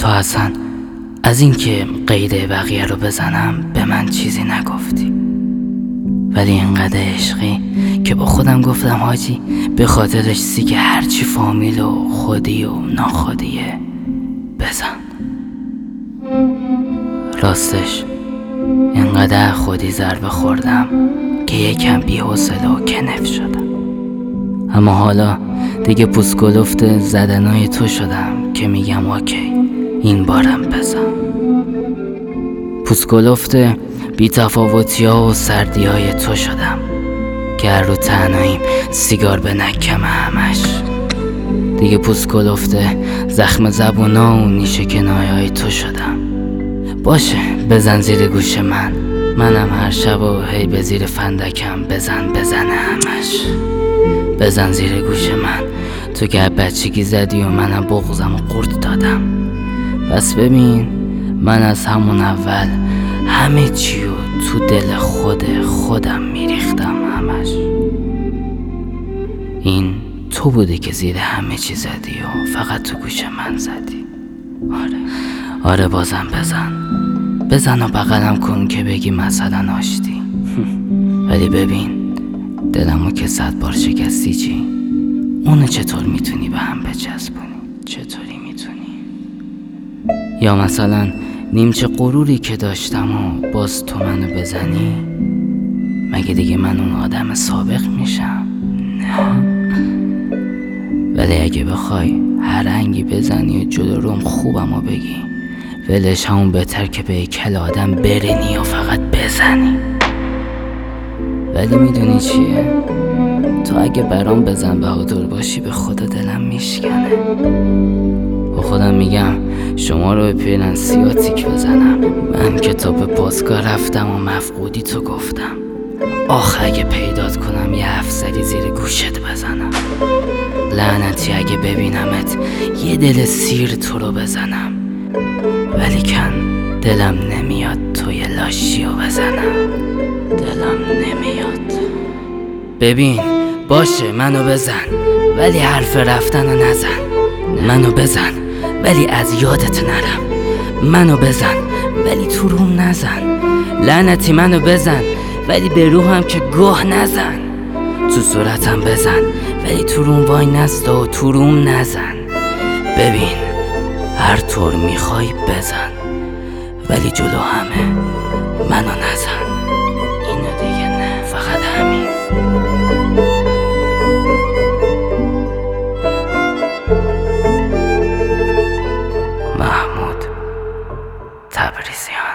تو اصلا از این که قید بقیه رو بزنم به من چیزی نگفتی، ولی اینقدر عشقی که با خودم گفتم حاجی به خاطرش سیک هرچی فامیل و خودی و ناخودیه بزن. راستش اینقدر خودی ضربه خوردم که یکم بی‌حوصله و کنف شدم، اما حالا دیگه پوسکلفت زدنای تو شدم که میگم اوکی این بارم بزن. پوسکلفت بی‌تفاوتی ها و سردی های تو شدم که هر رو تنهاییم سیگار به نکم همش. دیگه پوسکلفت زخم زبونا و نیشه کنایه های تو شدم. باشه بزن زیر گوش منم هر شب و هی به زیر فندکم بزن همش. بزن زیر گوش من، تو که بچگی زدی و منم بغضم و قورت دادم. بس ببین من از همون اول همه چیو تو دل خودم میریختم همش. این تو بودی که زیر همه چی زدی و فقط تو گوش من زدی. آره بازم بزن و بغلم کن که بگی مثلا آشتی. ولی ببین دلمو که 100 بار شکستی چی؟ اونو چطور میتونی به هم بچسبونی؟ چطوری میتونی؟ یا مثلا نیمچه غروری که داشتم و باز تو منو بزنی؟ مگه دیگه من اون آدم سابق میشم؟ نه. ولی اگه بخوای هر رنگی بزنی و جلو روم خوبمو بگی، ولش همون بهتر که به کل آدم برینی و فقط بزنی. ولی میدونی چیه؟ تو اگه برام بزن بهادر باشی به خدا دلم میشکنه. با خودم میگم شما رو به پلنسیاتیک بزنم. من که تا به پاسگاه رفتم و مفقودی تو گفتم. اگه پیدات کنم یه افسری زیر گوشت بزنم. لعنتی اگه ببینمت یه دل سیر تو رو بزنم. ولی کن دلم نمیاد توی لاشی رو بزنم. دلم نمیاد. ببین باشه منو بزن ولی حرف رفتن رو نزن. منو بزن ولی از یادت نرم. منو بزن ولی تو روم نزن. لعنتی منو بزن ولی به روحم که گوه نزن. تو صورتم بزن ولی تو روم وای نستا و تو روم نزن. ببین هر طور میخوای بزن ولی جلو همه منو نزن. اینو دیگه نه، فقط همین. محمود تبریزیان.